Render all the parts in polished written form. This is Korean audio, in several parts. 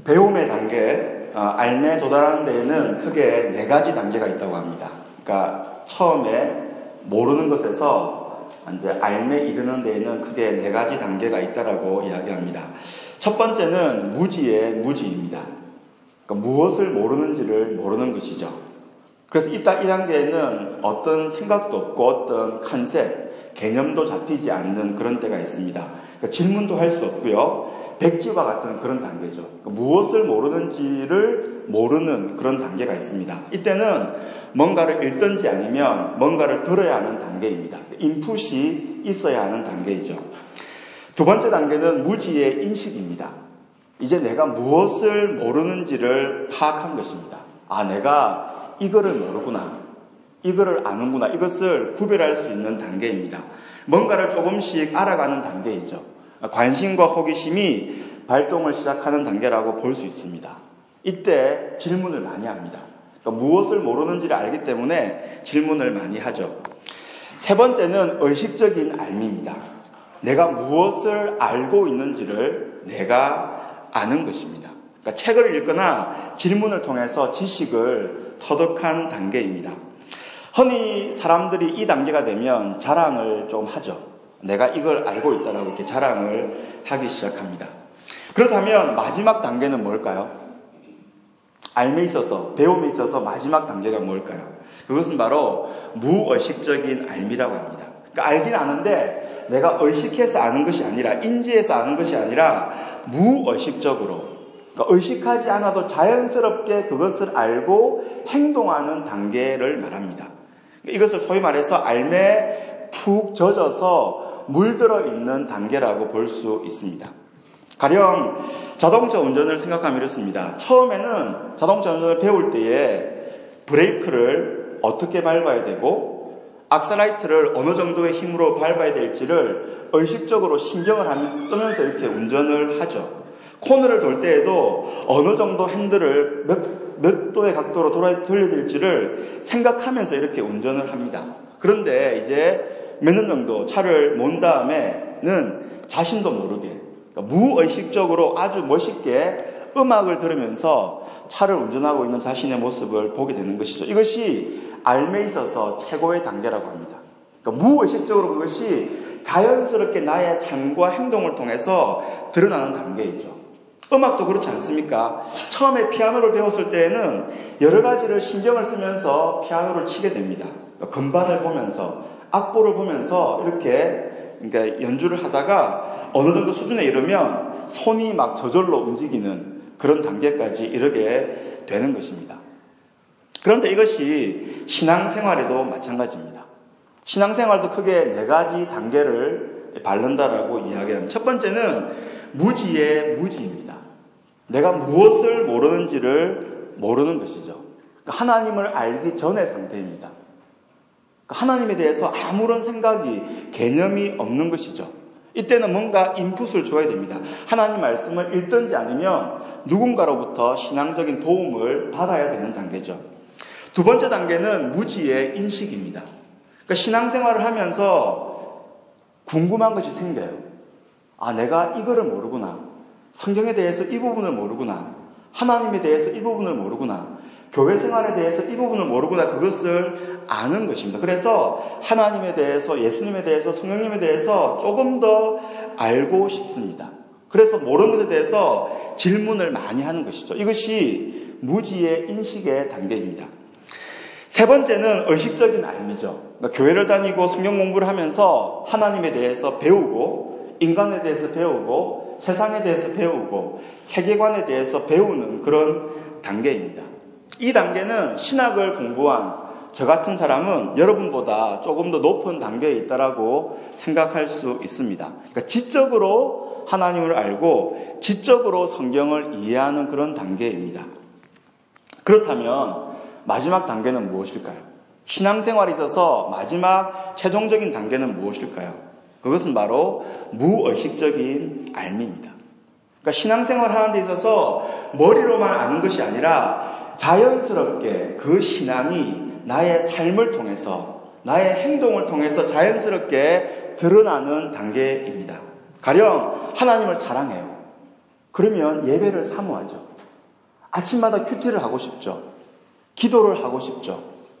배움의 단계, 알매에 도달하는 데에는 크게 4가지 단계가 있다고 합니다. 그러니까 처음에 모르는 것에서 이제 알매에 이르는 데에는 크게 4가지 단계가 있다라고 이야기합니다. 첫 번째는 무지의 무지입니다. 그러니까 무엇을 모르는지를 모르는 것이죠. 그래서 이 단계에는 어떤 생각도 없고 어떤 컨셉, 개념도 잡히지 않는 그런 때가 있습니다. 그러니까 질문도 할 수 없고요. 백지와 같은 그런 단계죠. 그러니까 무엇을 모르는지를 모르는 그런 단계가 있습니다. 이때는 뭔가를 읽든지 아니면 뭔가를 들어야 하는 단계입니다. 인풋이 있어야 하는 단계이죠. 두 번째 단계는 무지의 인식입니다. 이제 내가 무엇을 모르는지를 파악한 것입니다. 내가 이거를 모르구나. 이거를 아는구나. 이것을 구별할 수 있는 단계입니다. 뭔가를 조금씩 알아가는 단계이죠. 관심과 호기심이 발동을 시작하는 단계라고 볼 수 있습니다. 이때 질문을 많이 합니다. 그러니까 무엇을 모르는지를 알기 때문에 질문을 많이 하죠. 세 번째는 의식적인 알미입니다. 내가 무엇을 알고 있는지를 내가 아는 것입니다. 그러니까 책을 읽거나 질문을 통해서 지식을 터득한 단계입니다. 흔히 사람들이 이 단계가 되면 자랑을 좀 하죠. 내가 이걸 알고 있다라고 이렇게 자랑을 하기 시작합니다. 그렇다면 마지막 단계는 뭘까요? 알매에 있어서, 배움에 있어서 마지막 단계가 뭘까요? 그것은 바로 무의식적인 알미라고 합니다. 그러니까 알긴 아는데 내가 의식해서 아는 것이 아니라, 인지해서 아는 것이 아니라 무의식적으로, 그러니까 의식하지 않아도 자연스럽게 그것을 알고 행동하는 단계를 말합니다. 이것을 소위 말해서 알매에 푹 젖어서 물들어 있는 단계라고 볼 수 있습니다. 가령 자동차 운전을 생각하면 이렇습니다. 처음에는 자동차 운전을 배울 때에 브레이크를 어떻게 밟아야 되고 악셀라이트를 어느 정도의 힘으로 밟아야 될지를 의식적으로 신경을 쓰면서 이렇게 운전을 하죠. 코너를 돌 때에도 어느 정도 핸들을 몇 도의 각도로 돌려야 될지를 생각하면서 이렇게 운전을 합니다. 그런데 이제 몇 년 정도 차를 몬 다음에는 자신도 모르게, 그러니까 무의식적으로 아주 멋있게 음악을 들으면서 차를 운전하고 있는 자신의 모습을 보게 되는 것이죠. 이것이 알매에 있어서 최고의 단계라고 합니다. 그러니까 무의식적으로 그것이 자연스럽게 나의 삶과 행동을 통해서 드러나는 단계이죠. 음악도 그렇지 않습니까? 처음에 피아노를 배웠을 때에는 여러 가지를 신경을 쓰면서 피아노를 치게 됩니다. 그러니까 건반을 보면서, 악보를 보면서 이렇게 그러니까 연주를 하다가 어느 정도 수준에 이르면 손이 막 저절로 움직이는 그런 단계까지 이르게 되는 것입니다. 그런데 이것이 신앙생활에도 마찬가지입니다. 신앙생활도 크게 4가지 단계를 밟는다라고 이야기합니다. 첫 번째는 무지의 무지입니다. 내가 무엇을 모르는지를 모르는 것이죠. 하나님을 알기 전의 상태입니다. 하나님에 대해서 아무런 생각이, 개념이 없는 것이죠. 이때는 뭔가 인풋을 줘야 됩니다. 하나님 말씀을 읽든지 아니면 누군가로부터 신앙적인 도움을 받아야 되는 단계죠. 두 번째 단계는 무지의 인식입니다. 그러니까 신앙생활을 하면서 궁금한 것이 생겨요. 내가 이거를 모르구나. 성경에 대해서 이 부분을 모르구나. 하나님에 대해서 이 부분을 모르구나. 교회 생활에 대해서 이 부분을 모르구나. 그것을 아는 것입니다. 그래서 하나님에 대해서, 예수님에 대해서, 성령님에 대해서 조금 더 알고 싶습니다. 그래서 모르는 것에 대해서 질문을 많이 하는 것이죠. 이것이 무지의 인식의 단계입니다. 세 번째는 의식적인 알미죠. 그러니까 교회를 다니고 성경 공부를 하면서 하나님에 대해서 배우고, 인간에 대해서 배우고, 세상에 대해서 배우고, 세계관에 대해서 배우는 그런 단계입니다. 이 단계는 신학을 공부한 저 같은 사람은 여러분보다 조금 더 높은 단계에 있다라고 생각할 수 있습니다. 그러니까 지적으로 하나님을 알고 지적으로 성경을 이해하는 그런 단계입니다. 그렇다면 마지막 단계는 무엇일까요? 신앙생활에 있어서 마지막 최종적인 단계는 무엇일까요? 그것은 바로 무의식적인 알미입니다. 그러니까 신앙생활을 하는 데 있어서 머리로만 아는 것이 아니라 자연스럽게 그 신앙이 나의 삶을 통해서, 나의 행동을 통해서 자연스럽게 드러나는 단계입니다. 가령 하나님을 사랑해요. 그러면 예배를 사모하죠. 아침마다 큐티를 하고 싶죠. 기도를 하고 싶죠.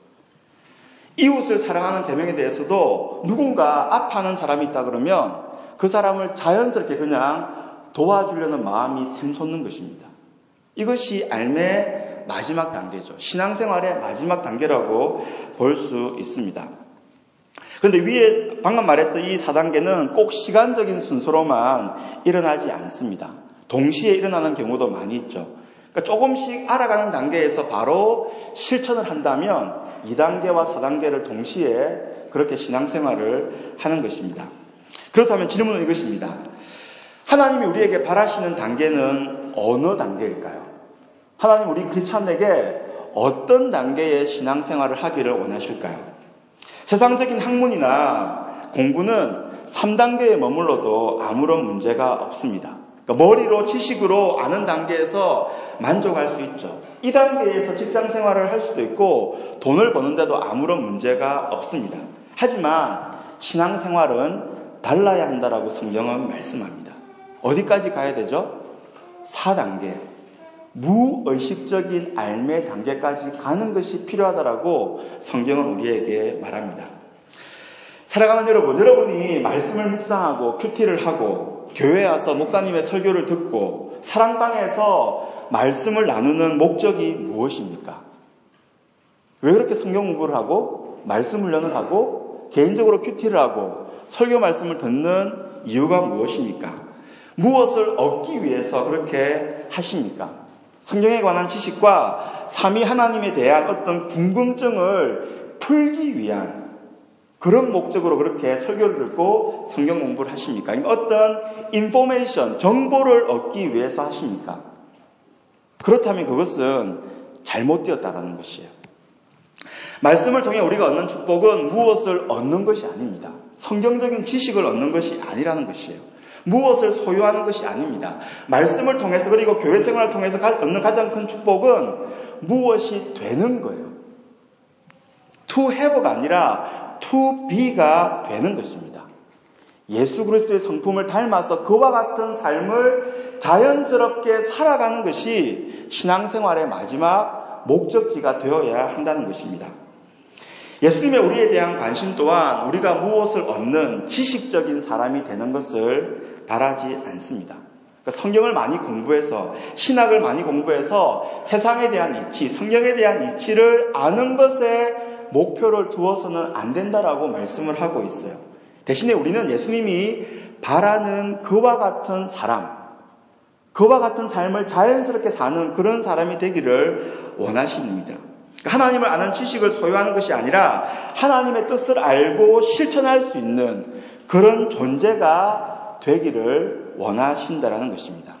이웃을 사랑하는 계명에 대해서도 누군가 아파하는 사람이 있다 그러면 그 사람을 자연스럽게 그냥 도와주려는 마음이 샘솟는 것입니다. 이것이 알매의 마지막 단계죠. 신앙생활의 마지막 단계라고 볼 수 있습니다. 그런데 위에 방금 말했던 이 4단계는 꼭 시간적인 순서로만 일어나지 않습니다. 동시에 일어나는 경우도 많이 있죠. 그러니까 조금씩 알아가는 단계에서 바로 실천을 한다면 2단계와 4단계를 동시에 그렇게 신앙생활을 하는 것입니다. 그렇다면 질문은 이것입니다. 하나님이 우리에게 바라시는 단계는 어느 단계일까요? 하나님 우리 크리스찬에게 어떤 단계의 신앙생활을 하기를 원하실까요? 세상적인 학문이나 공부는 3단계에 머물러도 아무런 문제가 없습니다. 그러니까 머리로 지식으로 아는 단계에서 만족할 수 있죠. 2단계에서 직장생활을 할 수도 있고 돈을 버는데도 아무런 문제가 없습니다. 하지만 신앙생활은 달라야 한다라고 성경은 말씀합니다. 어디까지 가야 되죠? 4단계. 무의식적인 알매 단계까지 가는 것이 필요하다라고 성경은 우리에게 말합니다. 사랑하는 여러분, 여러분이 말씀을 묵상하고 큐티를 하고 교회에 와서 목사님의 설교를 듣고 사랑방에서 말씀을 나누는 목적이 무엇입니까? 왜 그렇게 성경 공부를 하고 말씀 훈련을 하고 개인적으로 큐티를 하고 설교 말씀을 듣는 이유가 무엇입니까? 무엇을 얻기 위해서 그렇게 하십니까? 성경에 관한 지식과 삼위 하나님에 대한 어떤 궁금증을 풀기 위한 그런 목적으로 그렇게 설교를 듣고 성경 공부를 하십니까? 어떤 인포메이션, 정보를 얻기 위해서 하십니까? 그렇다면 그것은 잘못되었다라는 것이에요. 말씀을 통해 우리가 얻는 축복은 무엇을 얻는 것이 아닙니다. 성경적인 지식을 얻는 것이 아니라는 것이에요. 무엇을 소유하는 것이 아닙니다. 말씀을 통해서 그리고 교회 생활을 통해서 얻는 가장 큰 축복은 무엇이 되는 거예요. to have가 아니라 to be가 되는 것입니다. 예수 그리스도의 성품을 닮아서 그와 같은 삶을 자연스럽게 살아가는 것이 신앙생활의 마지막 목적지가 되어야 한다는 것입니다. 예수님의 우리에 대한 관심 또한 우리가 무엇을 얻는 지식적인 사람이 되는 것을 바라지 않습니다. 그러니까 성경을 많이 공부해서 신학을 많이 공부해서 세상에 대한 이치, 성경에 대한 이치를 아는 것에 목표를 두어서는 안 된다라고 말씀을 하고 있어요. 대신에 우리는 예수님이 바라는 그와 같은 사람, 그와 같은 삶을 자연스럽게 사는 그런 사람이 되기를 원하십니다. 하나님을 아는 지식을 소유하는 것이 아니라 하나님의 뜻을 알고 실천할 수 있는 그런 존재가 되기를 원하신다라는 것입니다.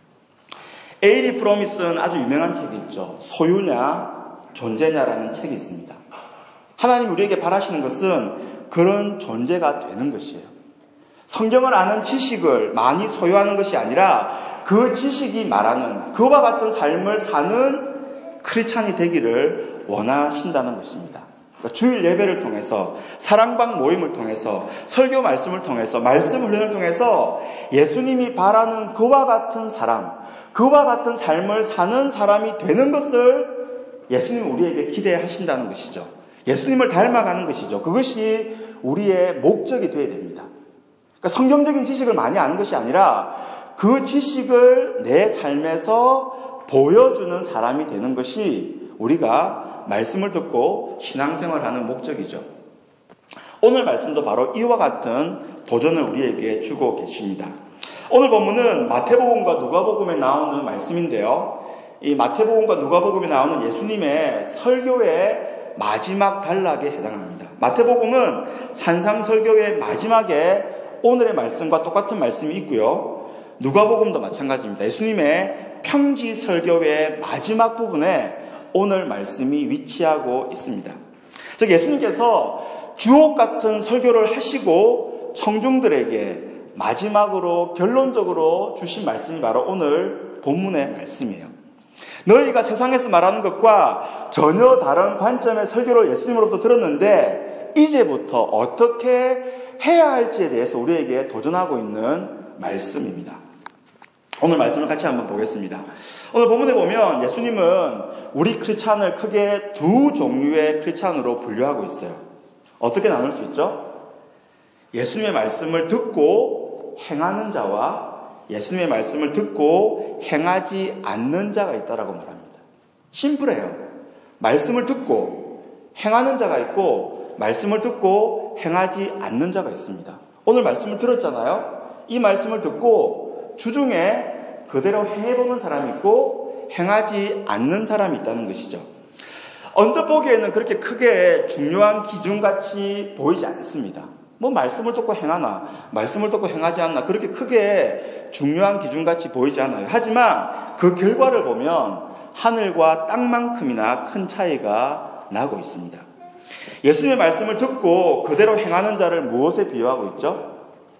에이리 프로미스는 아주 유명한 책이 있죠. 소유냐 존재냐라는 책이 있습니다. 하나님 우리에게 바라시는 것은 그런 존재가 되는 것이에요. 성경을 아는 지식을 많이 소유하는 것이 아니라 그 지식이 말하는 그와 같은 삶을 사는 크리스찬이 되기를 원하신다는 것입니다. 그러니까 주일 예배를 통해서 사랑방 모임을 통해서 설교 말씀을 통해서 말씀 훈련을 통해서 예수님이 바라는 그와 같은 사람, 그와 같은 삶을 사는 사람이 되는 것을 예수님이 우리에게 기대하신다는 것이죠. 예수님을 닮아가는 것이죠. 그것이 우리의 목적이 되어야 됩니다. 그러니까 성경적인 지식을 많이 아는 것이 아니라 그 지식을 내 삶에서 보여주는 사람이 되는 것이 우리가 말씀을 듣고 신앙생활하는 목적이죠. 오늘 말씀도 바로 이와 같은 도전을 우리에게 주고 계십니다. 오늘 본문은 마태복음과 누가복음에 나오는 말씀인데요. 이 마태복음과 누가복음에 나오는 예수님의 설교의 마지막 단락에 해당합니다. 마태복음은 산상설교의 마지막에 오늘의 말씀과 똑같은 말씀이 있고요. 누가복음도 마찬가지입니다. 예수님의 평지설교의 마지막 부분에 오늘 말씀이 위치하고 있습니다. 즉 예수님께서 주옥 같은 설교를 하시고 청중들에게 마지막으로 결론적으로 주신 말씀이 바로 오늘 본문의 말씀이에요. 너희가 세상에서 말하는 것과 전혀 다른 관점의 설교를 예수님으로부터 들었는데 이제부터 어떻게 해야 할지에 대해서 우리에게 도전하고 있는 말씀입니다. 오늘 말씀을 같이 한번 보겠습니다. 오늘 본문에 보면 예수님은 우리 크리스찬을 크게 두 종류의 크리스찬으로 분류하고 있어요. 어떻게 나눌 수 있죠? 예수님의 말씀을 듣고 행하는 자와 예수님의 말씀을 듣고 행하지 않는 자가 있다라고 말합니다. 심플해요. 말씀을 듣고 행하는 자가 있고 말씀을 듣고 행하지 않는 자가 있습니다. 오늘 말씀을 들었잖아요. 이 말씀을 듣고 주중에 그대로 행해보는 사람이 있고 행하지 않는 사람이 있다는 것이죠. 언뜻 보기에는 그렇게 크게 중요한 기준같이 보이지 않습니다. 뭐 말씀을 듣고 행하나 말씀을 듣고 행하지 않나 그렇게 크게 중요한 기준같이 보이지 않아요. 하지만 그 결과를 보면 하늘과 땅만큼이나 큰 차이가 나고 있습니다. 예수님의 말씀을 듣고 그대로 행하는 자를 무엇에 비유하고 있죠?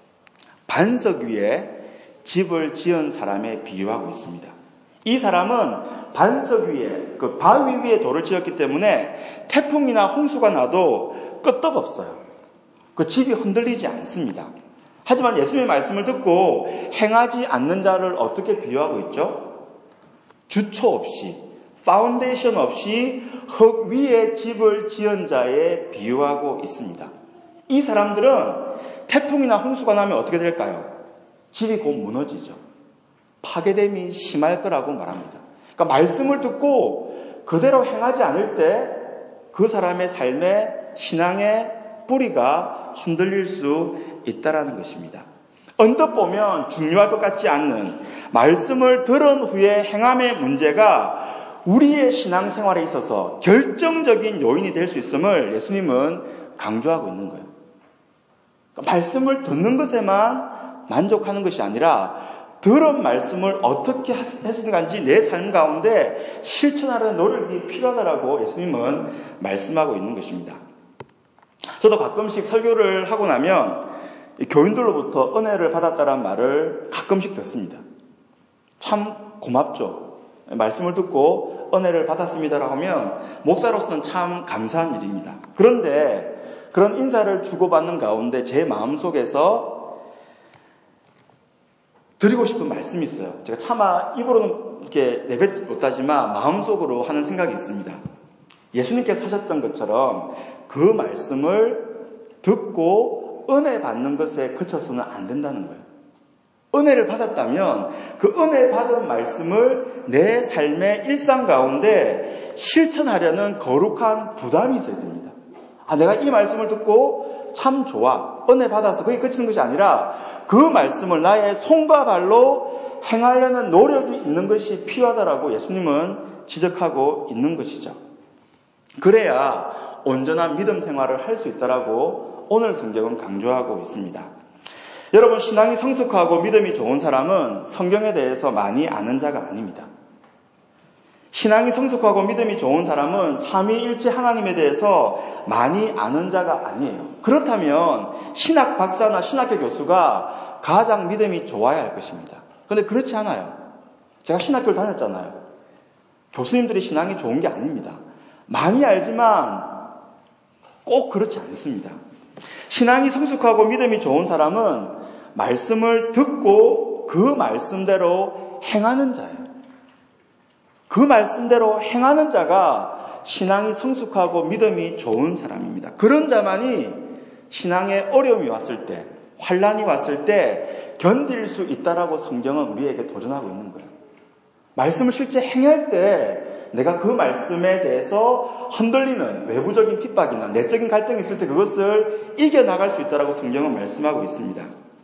반석 위에 집을 지은 사람에 비유하고 있습니다. 이 사람은 반석 위에, 그 바위 위에 돌을 지었기 때문에 태풍이나 홍수가 나도 끄떡없어요. 그 집이 흔들리지 않습니다. 하지만 예수님의 말씀을 듣고 행하지 않는 자를 어떻게 비유하고 있죠? 주초 없이, 파운데이션 없이 흙 위에 집을 지은 자에 비유하고 있습니다. 이 사람들은 태풍이나 홍수가 나면 어떻게 될까요? 집이 곧 무너지죠. 파괴됨이 심할 거라고 말합니다. 그러니까 말씀을 듣고 그대로 행하지 않을 때 그 사람의 삶의 신앙의 뿌리가 흔들릴 수 있다라는 것입니다. 언뜻 보면 중요할 것 같지 않는 말씀을 들은 후에 행함의 문제가 우리의 신앙생활에 있어서 결정적인 요인이 될 수 있음을 예수님은 강조하고 있는 거예요. 그러니까 말씀을 듣는 것에만 만족하는 것이 아니라 들은 말씀을 어떻게 했는지 내 삶 가운데 실천하는 노력이 필요하다라고 예수님은 말씀하고 있는 것입니다. 저도 가끔씩 설교를 하고 나면 교인들로부터 은혜를 받았다는 말을 가끔씩 듣습니다. 참 고맙죠. 말씀을 듣고 은혜를 받았습니다라고 하면 목사로서는 참 감사한 일입니다. 그런데 그런 인사를 주고받는 가운데 제 마음속에서 드리고 싶은 말씀이 있어요. 제가 차마 입으로는 이렇게 내뱉지 못하지만 마음속으로 하는 생각이 있습니다. 예수님께서 하셨던 것처럼 그 말씀을 듣고 은혜 받는 것에 그쳐서는 안 된다는 거예요. 은혜를 받았다면 그 은혜 받은 말씀을 내 삶의 일상 가운데 실천하려는 거룩한 부담이 있어야 됩니다. 내가 이 말씀을 듣고 참 좋아. 은혜 받아서 그게 그치는 것이 아니라 그 말씀을 나의 손과 발로 행하려는 노력이 있는 것이 필요하다라고 예수님은 지적하고 있는 것이죠. 그래야 온전한 믿음 생활을 할 수 있다라고 오늘 성경은 강조하고 있습니다. 여러분, 신앙이 성숙하고 믿음이 좋은 사람은 성경에 대해서 많이 아는 자가 아닙니다. 신앙이 성숙하고 믿음이 좋은 사람은 삼위일체 하나님에 대해서 많이 아는 자가 아니에요. 그렇다면 신학 박사나 신학교 교수가 가장 믿음이 좋아야 할 것입니다. 그런데 그렇지 않아요. 제가 신학교를 다녔잖아요. 교수님들이 신앙이 좋은 게 아닙니다. 많이 알지만 꼭 그렇지 않습니다. 신앙이 성숙하고 믿음이 좋은 사람은 말씀을 듣고 그 말씀대로 행하는 자예요. 그 말씀대로 행하는 자가 신앙이 성숙하고 믿음이 좋은 사람입니다. 그런 자만이 신앙에 어려움이 왔을 때, 환난이 왔을 때 견딜 수 있다라고 성경은 우리에게 도전하고 있는 거예요. 말씀을 실제 행할 때 내가 그 말씀에 대해서 흔들리는 외부적인 핍박이나 내적인 갈등이 있을 때 그것을 이겨나갈 수 있다라고 성경은 말씀하고 있습니다.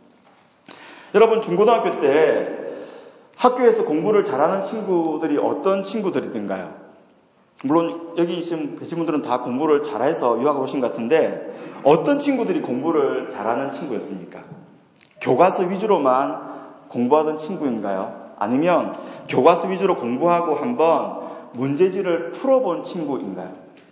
여러분, 중고등학교 때 학교에서 공부를 잘하는 친구들이 어떤 친구들이든가요? 물론 여기 계신 분들은 다 공부를 잘해서 유학을 오신 것 같은데 어떤 친구들이 공부를 잘하는 친구였습니까? 교과서 위주로만 공부하던 친구인가요? 아니면 교과서 위주로 공부하고 한번 문제지를 풀어본 친구인가요?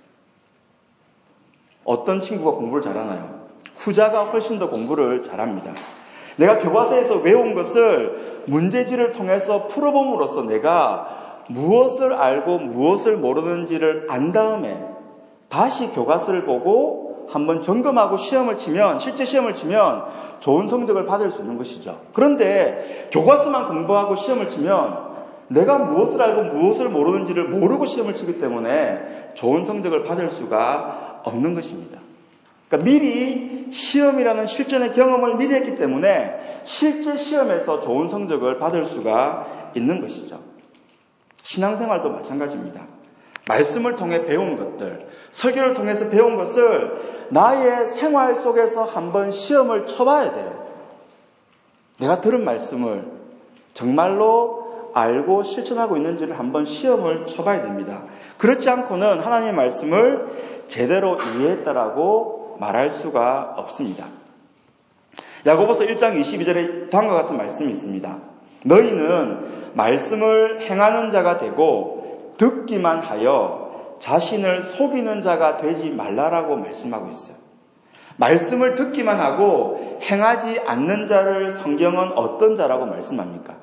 어떤 친구가 공부를 잘하나요? 후자가 훨씬 더 공부를 잘합니다. 내가 교과서에서 외운 것을 문제지를 통해서 풀어봄으로써 내가 무엇을 알고 무엇을 모르는지를 안 다음에 다시 교과서를 보고 되고 한번 점검하고 실제 시험을 치면 좋은 성적을 받을 수 있는 것이죠. 그런데 교과서만 공부하고 시험을 치면 내가 무엇을 알고 무엇을 모르는지를 모르고 시험을 치기 때문에 좋은 성적을 받을 수가 없는 것입니다. 그러니까 미리 시험이라는 실전의 경험을 미리 했기 때문에 실제 시험에서 좋은 성적을 받을 수가 있는 것이죠. 신앙생활도 마찬가지입니다. 말씀을 통해 배운 것들, 설교를 통해서 배운 것을 나의 생활 속에서 한번 시험을 쳐봐야 돼요. 내가 들은 말씀을 정말로 알고 실천하고 있는지를 한번 시험을 쳐봐야 됩니다. 그렇지 않고는 하나님의 말씀을 제대로 이해했다라고 말할 수가 없습니다. 야고보서 1장 22절에 다음과 같은 말씀이 있습니다. 너희는 말씀을 행하는 자가 되고 듣기만 하여 자신을 속이는 자가 되지 말라라고 말씀하고 있어요. 말씀을 듣기만 하고 행하지 않는 자를 성경은 어떤 자라고 말씀합니까?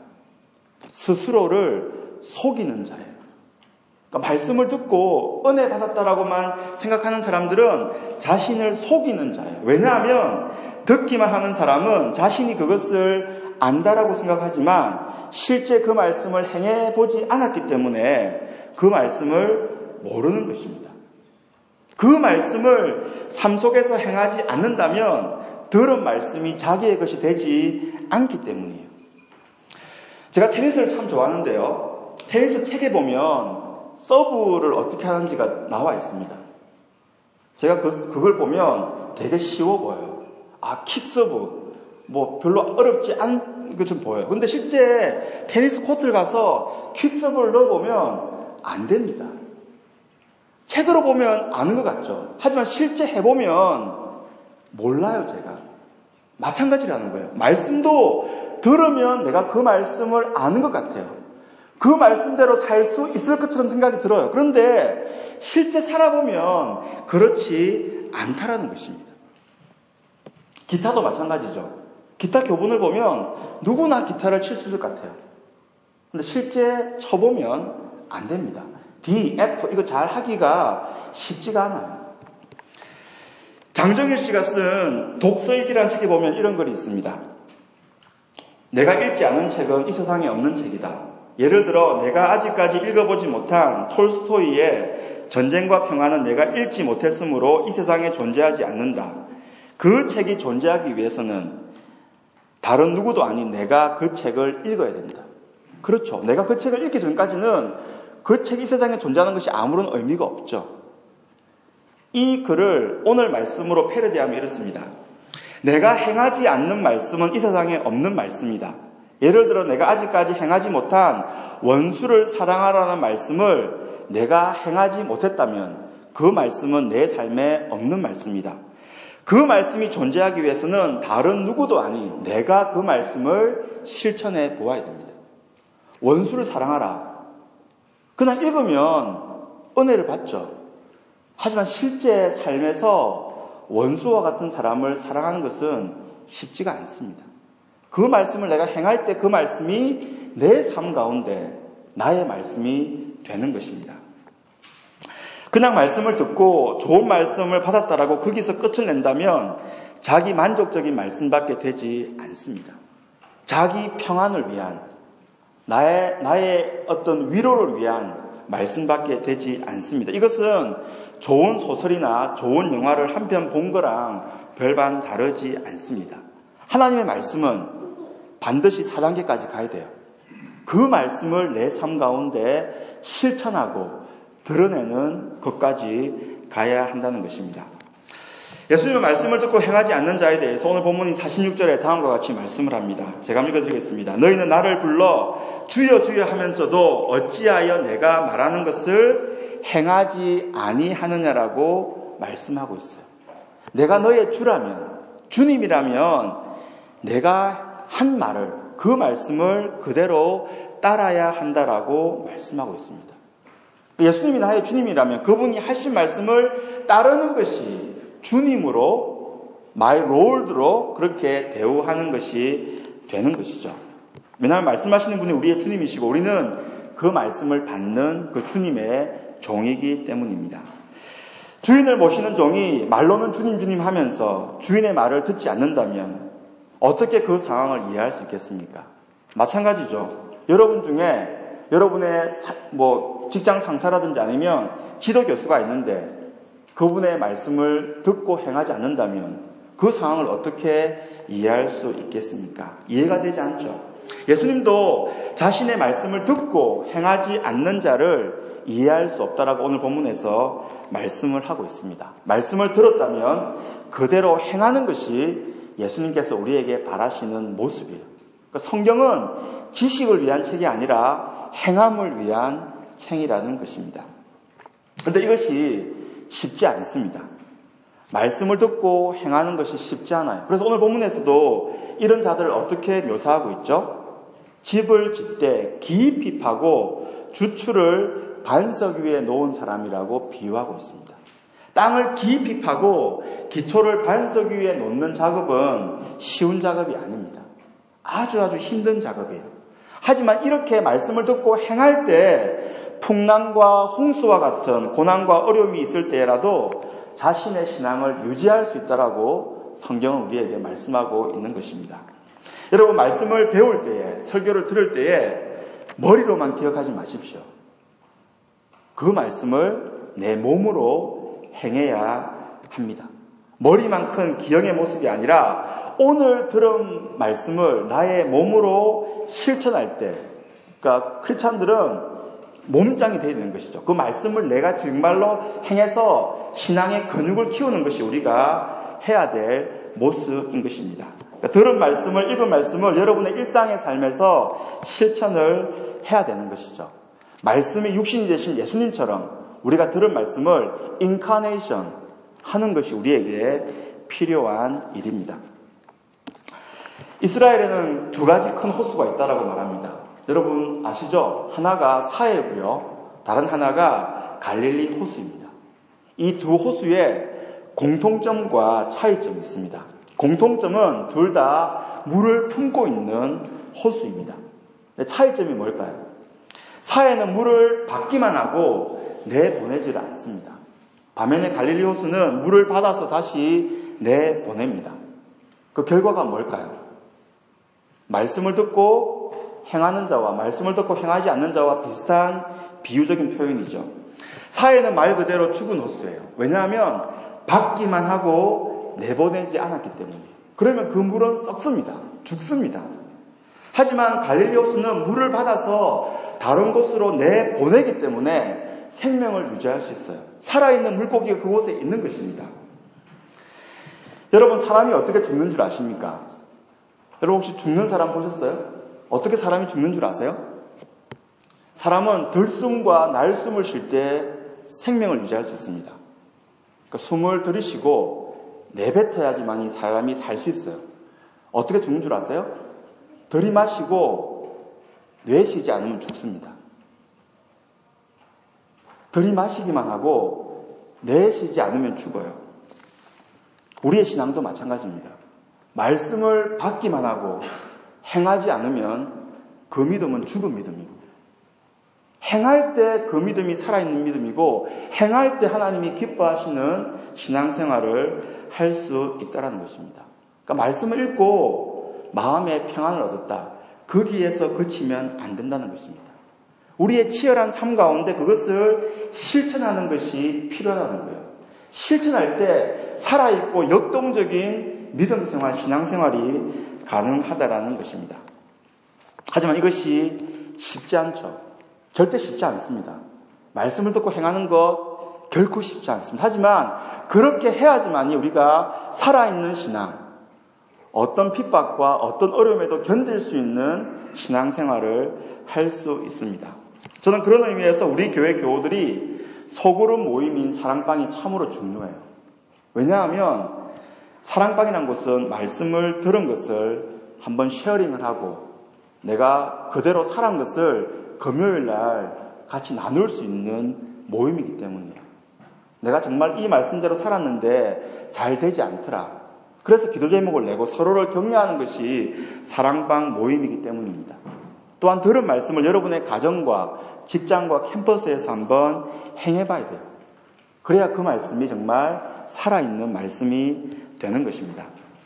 스스로를 속이는 자예요. 그러니까 말씀을 듣고 은혜 받았다라고만 생각하는 사람들은 자신을 속이는 자예요. 왜냐하면 듣기만 하는 사람은 자신이 그것을 안다라고 생각하지만 실제 그 말씀을 행해보지 않았기 때문에 그 말씀을 모르는 것입니다. 그 말씀을 삶 속에서 행하지 않는다면 들은 말씀이 자기의 것이 되지 않기 때문이에요. 제가 테니스를 참 좋아하는데요. 테니스 책에 보면 서브를 어떻게 하는지가 나와 있습니다. 제가 그걸 보면 되게 쉬워 보여요. 킥서브. 별로 어렵지 않은 것처럼 보여요. 근데 실제 테니스 코트를 가서 킥서브를 넣어보면 안 됩니다. 책으로 보면 아는 것 같죠. 하지만 실제 해보면 몰라요, 제가. 마찬가지라는 거예요. 말씀도 들으면 내가 그 말씀을 아는 것 같아요. 그 말씀대로 살 수 있을 것처럼 생각이 들어요. 그런데 실제 살아보면 그렇지 않다라는 것입니다. 기타도 마찬가지죠. 기타 교본을 보면 누구나 기타를 칠 수 있을 것 같아요. 근데 실제 쳐보면 안 됩니다. D, F 이거 잘 하기가 쉽지가 않아요. 장정일 씨가 쓴 독서일기라는 책에 보면 이런 글이 있습니다. 내가 읽지 않은 책은 이 세상에 없는 책이다. 예를 들어 내가 아직까지 읽어보지 못한 톨스토이의 전쟁과 평화는 내가 읽지 못했으므로 이 세상에 존재하지 않는다. 그 책이 존재하기 위해서는 다른 누구도 아닌 내가 그 책을 읽어야 됩니다. 그렇죠. 내가 그 책을 읽기 전까지는 그 책이 이 세상에 존재하는 것이 아무런 의미가 없죠. 이 글을 오늘 말씀으로 패러디하면 이렇습니다. 내가 행하지 않는 말씀은 이 세상에 없는 말씀이다. 예를 들어 내가 아직까지 행하지 못한 원수를 사랑하라는 말씀을 내가 행하지 못했다면 그 말씀은 내 삶에 없는 말씀이다. 그 말씀이 존재하기 위해서는 다른 누구도 아닌 내가 그 말씀을 실천해 보아야 됩니다. 원수를 사랑하라. 그냥 읽으면 은혜를 받죠. 하지만 실제 삶에서 원수와 같은 사람을 사랑하는 것은 쉽지가 않습니다. 그 말씀을 내가 행할 때 그 말씀이 내 삶 가운데 나의 말씀이 되는 것입니다. 그냥 말씀을 듣고 좋은 말씀을 받았다라고 거기서 끝을 낸다면 자기 만족적인 말씀밖에 되지 않습니다. 자기 평안을 위한 나의 어떤 위로를 위한 말씀밖에 되지 않습니다. 이것은 좋은 소설이나 좋은 영화를 한 편 본 거랑 별반 다르지 않습니다. 하나님의 말씀은 반드시 4단계까지 가야 돼요. 그 말씀을 내 삶 가운데 실천하고 드러내는 것까지 가야 한다는 것입니다. 예수님의 말씀을 듣고 행하지 않는 자에 대해서 오늘 본문이 46절에 다음과 같이 말씀을 합니다. 제가 읽어드리겠습니다. 너희는 나를 불러 주여 주여 하면서도 어찌하여 내가 말하는 것을 행하지 아니하느냐라고 말씀하고 있어요. 내가 너의 주라면, 주님이라면 내가 한 말을, 그 말씀을 그대로 따라야 한다라고 말씀하고 있습니다. 예수님이 나의 주님이라면 그분이 하신 말씀을 따르는 것이 주님으로, 마이 롤드로 그렇게 대우하는 것이 되는 것이죠. 왜냐하면 말씀하시는 분이 우리의 주님이시고 우리는 그 말씀을 받는 그 주님의 종이기 때문입니다. 주인을 모시는 종이 말로는 주님 주님 하면서 주인의 말을 듣지 않는다면 어떻게 그 상황을 이해할 수 있겠습니까? 마찬가지죠. 여러분 중에 여러분의 직장 상사라든지 아니면 지도 교수가 있는데 그분의 말씀을 듣고 행하지 않는다면 그 상황을 어떻게 이해할 수 있겠습니까? 이해가 되지 않죠. 예수님도 자신의 말씀을 듣고 행하지 않는 자를 이해할 수 없다라고 오늘 본문에서 말씀을 하고 있습니다. 말씀을 들었다면 그대로 행하는 것이 예수님께서 우리에게 바라시는 모습이에요. 그러니까 성경은 지식을 위한 책이 아니라 행함을 위한 책이라는 것입니다. 그런데 이것이 쉽지 않습니다. 말씀을 듣고 행하는 것이 쉽지 않아요. 그래서 오늘 본문에서도 이런 자들을 어떻게 묘사하고 있죠? 집을 짓되 깊이 파고 주추를 반석 위에 놓은 사람이라고 비유하고 있습니다. 땅을 깊이 파고 기초를 반석 위에 놓는 작업은 쉬운 작업이 아닙니다. 아주 힘든 작업이에요. 하지만 이렇게 말씀을 듣고 행할 때 풍랑과 홍수와 같은 고난과 어려움이 있을 때라도 자신의 신앙을 유지할 수 있다라고 성경은 우리에게 말씀하고 있는 것입니다. 여러분, 말씀을 배울 때에, 설교를 들을 때에 머리로만 기억하지 마십시오. 그 말씀을 내 몸으로 행해야 합니다. 머리만 큰 기형의 모습이 아니라 오늘 들은 말씀을 나의 몸으로 실천할 때, 그러니까 크리스찬들은 몸짱이 되어 있는 것이죠. 그 말씀을 내가 정말로 행해서 신앙의 근육을 키우는 것이 우리가 해야 될 모습인 것입니다. 그러니까 들은 말씀을, 읽은 말씀을 여러분의 일상의 삶에서 실천을 해야 되는 것이죠. 말씀이 육신이 되신 예수님처럼 우리가 들은 말씀을 인카네이션 하는 것이 우리에게 필요한 일입니다. 이스라엘에는 두 가지 큰 호수가 있다라고 말합니다. 여러분 아시죠? 하나가 사해고요. 다른 하나가 갈릴리 호수입니다. 이 두 호수에 공통점과 차이점이 있습니다. 공통점은 둘 다 물을 품고 있는 호수입니다. 차이점이 뭘까요? 사해는 물을 받기만 하고 내보내지를 않습니다. 반면에 갈릴리 호수는 물을 받아서 다시 내보냅니다. 그 결과가 뭘까요? 말씀을 듣고 행하는 자와 말씀을 듣고 행하지 않는 자와 비슷한 비유적인 표현이죠. 사해는 말 그대로 죽은 호수예요. 왜냐하면 받기만 하고 내보내지 않았기 때문이에요. 그러면 그 물은 썩습니다. 죽습니다. 하지만 갈릴리 호수는 물을 받아서 다른 곳으로 내보내기 때문에 생명을 유지할 수 있어요. 살아있는 물고기가 그곳에 있는 것입니다. 여러분, 사람이 어떻게 죽는 줄 아십니까? 여러분 혹시 죽는 사람 보셨어요? 어떻게 사람이 죽는 줄 아세요? 사람은 들숨과 날숨을 쉴 때 생명을 유지할 수 있습니다. 그러니까 숨을 들이쉬고 내뱉어야지만 이 사람이 살 수 있어요. 어떻게 죽는 줄 아세요? 들이마시고 내쉬지 않으면 죽습니다. 들이마시기만 하고 내쉬지 않으면 죽어요. 우리의 신앙도 마찬가지입니다. 말씀을 받기만 하고 행하지 않으면 그 믿음은 죽은 믿음입니다. 행할 때 그 믿음이 살아있는 믿음이고 행할 때 하나님이 기뻐하시는 신앙생활을 할 수 있다는 것입니다. 그러니까 말씀을 읽고 마음의 평안을 얻었다. 거기에서 그치면 안 된다는 것입니다. 우리의 치열한 삶 가운데 그것을 실천하는 것이 필요하다는 거예요. 실천할 때 살아있고 역동적인 믿음생활, 신앙생활이 가능하다라는 것입니다. 하지만 이것이 쉽지 않죠. 절대 쉽지 않습니다. 말씀을 듣고 행하는 것 결코 쉽지 않습니다. 하지만 그렇게 해야지만이 우리가 살아있는 신앙, 어떤 핍박과 어떤 어려움에도 견딜 수 있는 신앙생활을 할 수 있습니다. 저는 그런 의미에서 우리 교회 교우들이 소그룹 모임인 사랑방이 참으로 중요해요. 왜냐하면 사랑방이라는 곳은 말씀을 들은 것을 한번 쉐어링을 하고 내가 그대로 살아온 것을 금요일날 같이 나눌 수 있는 모임이기 때문이에요. 내가 정말 이 말씀대로 살았는데 잘 되지 않더라. 그래서 기도 제목을 내고 서로를 격려하는 것이 사랑방 모임이기 때문입니다. 또한 들은 말씀을 여러분의 가정과 직장과 캠퍼스에서 한번 행해봐야 돼요. 그래야 그 말씀이 정말 살아있는 말씀이 되는 것입니다.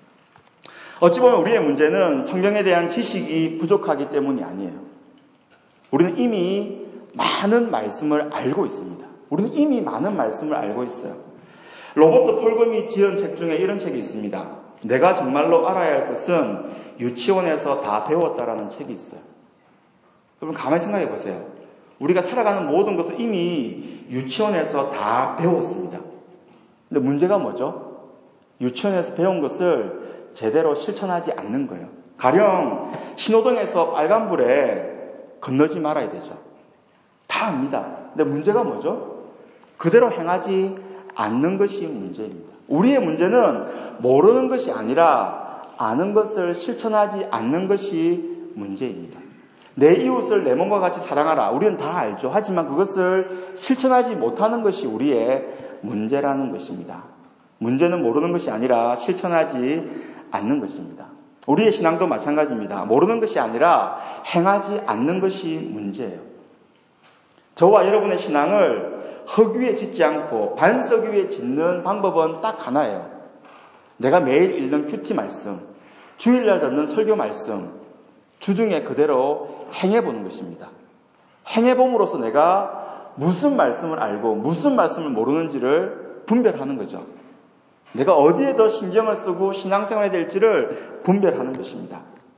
어찌 보면 우리의 문제는 성경에 대한 지식이 부족하기 때문이 아니에요. 우리는 이미 많은 말씀을 알고 있습니다. 우리는 이미 많은 말씀을 알고 있어요. 로버트 폴금이 지은 책 중에 이런 책이 있습니다. 내가 정말로 알아야 할 것은 유치원에서 다 배웠다라는 책이 있어요. 여러분 가만히 생각해 보세요. 우리가 살아가는 모든 것을 이미 유치원에서 다 배웠습니다. 근데 문제가 뭐죠? 유치원에서 배운 것을 제대로 실천하지 않는 거예요. 가령 신호등에서 빨간불에 건너지 말아야 되죠. 다 압니다. 근데 문제가 뭐죠? 그대로 행하지 않는 것이 문제입니다. 우리의 문제는 모르는 것이 아니라 아는 것을 실천하지 않는 것이 문제입니다. 내 이웃을 내 몸과 같이 사랑하라. 우리는 다 알죠. 하지만 그것을 실천하지 못하는 것이 우리의 문제라는 것입니다. 문제는 모르는 것이 아니라 실천하지 않는 것입니다. 우리의 신앙도 마찬가지입니다. 모르는 것이 아니라 행하지 않는 것이 문제예요. 저와 여러분의 신앙을 흙 위에 짓지 않고 반석 위에 짓는 방법은 딱 하나예요. 내가 매일 읽는 큐티 말씀, 주일날 듣는 설교 말씀, 주중에 그대로 행해보는 것입니다. 행해봄으로써 내가 무슨 말씀을 알고 무슨 말씀을 모르는지를 분별하는 거죠. 내가 어디에 더 신경을 쓰고 신앙생활해야 될지를 분별하는 것입니다.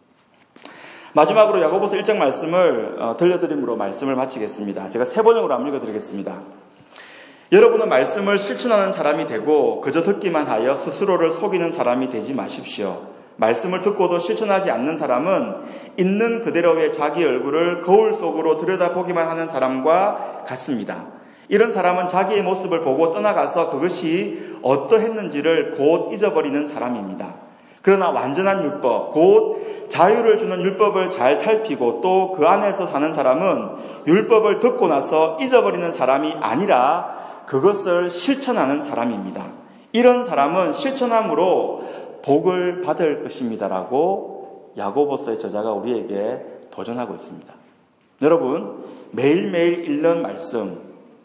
마지막으로 야고보서 1장 말씀을 들려드림으로 말씀을 마치겠습니다. 제가 세 번역으로 한번 읽어드리겠습니다. 여러분은 말씀을 실천하는 사람이 되고 그저 듣기만 하여 스스로를 속이는 사람이 되지 마십시오. 말씀을 듣고도 실천하지 않는 사람은 있는 그대로의 자기 얼굴을 거울 속으로 들여다보기만 하는 사람과 같습니다. 이런 사람은 자기의 모습을 보고 떠나가서 그것이 어떠했는지를 곧 잊어버리는 사람입니다. 그러나 완전한 율법, 곧 자유를 주는 율법을 잘 살피고 또 그 안에서 사는 사람은 율법을 듣고 나서 잊어버리는 사람이 아니라 그것을 실천하는 사람입니다. 이런 사람은 실천함으로 복을 받을 것입니다라고 야고보서의 저자가 우리에게 도전하고 있습니다. 여러분, 매일매일 읽는 말씀,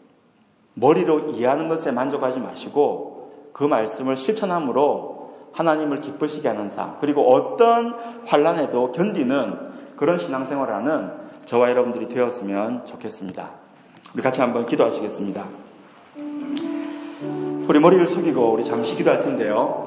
머리로 이해하는 것에 만족하지 마시고 그 말씀을 실천함으로 하나님을 기쁘시게 하는 삶, 그리고 어떤 환난에도 견디는 그런 신앙생활을 하는 저와 여러분들이 되었으면 좋겠습니다. 우리 같이 한번 기도하시겠습니다. 우리 머리를 숙이고 우리 잠시 기도할 텐데요.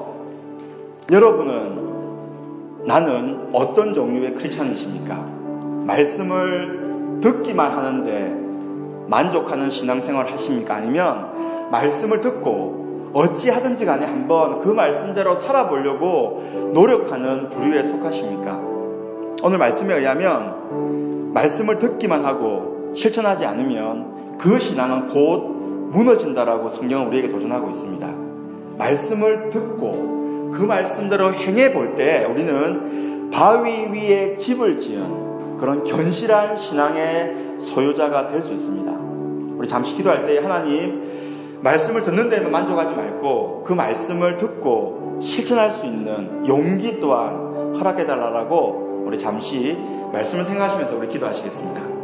여러분은 나는 어떤 종류의 크리스찬이십니까? 말씀을 듣기만 하는데 만족하는 신앙생활을 하십니까? 아니면 말씀을 듣고 어찌하든지 간에 한번 그 말씀대로 살아보려고 노력하는 부류에 속하십니까? 오늘 말씀에 의하면 말씀을 듣기만 하고 실천하지 않으면 그 신앙은 곧 무너진다라고 성경은 우리에게 도전하고 있습니다. 말씀을 듣고 그 말씀대로 행해볼 때 우리는 바위 위에 집을 지은 그런 견실한 신앙의 소유자가 될 수 있습니다. 우리 잠시 기도할 때 하나님 말씀을 듣는 데만 만족하지 말고 그 말씀을 듣고 실천할 수 있는 용기 또한 허락해달라고 우리 잠시 말씀을 생각하시면서 우리 기도하시겠습니다.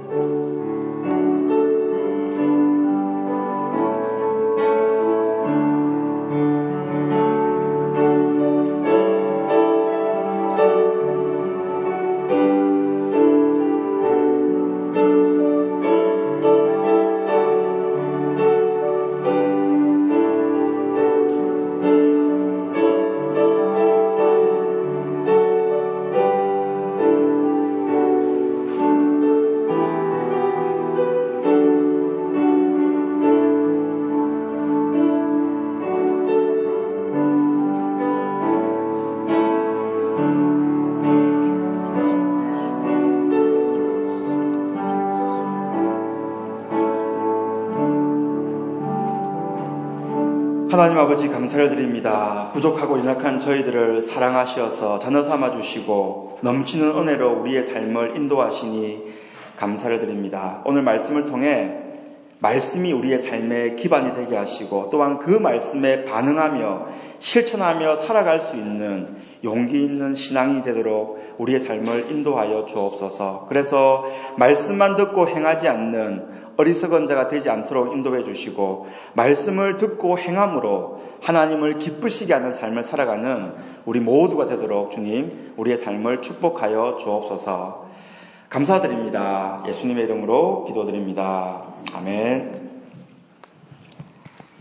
하나님 아버지 감사를 드립니다. 부족하고 연약한 저희들을 사랑하시어서 자녀 삼아주시고 넘치는 은혜로 우리의 삶을 인도하시니 감사를 드립니다. 오늘 말씀을 통해 말씀이 우리의 삶의 기반이 되게 하시고 또한 그 말씀에 반응하며 실천하며 살아갈 수 있는 용기 있는 신앙이 되도록 우리의 삶을 인도하여 주옵소서. 그래서 말씀만 듣고 행하지 않는 어리석은 자가 되지 않도록 인도해 주시고 말씀을 듣고 행함으로 하나님을 기쁘시게 하는 삶을 살아가는 우리 모두가 되도록 주님 우리의 삶을 축복하여 주옵소서. 감사드립니다. 예수님의 이름으로 기도드립니다. 아멘.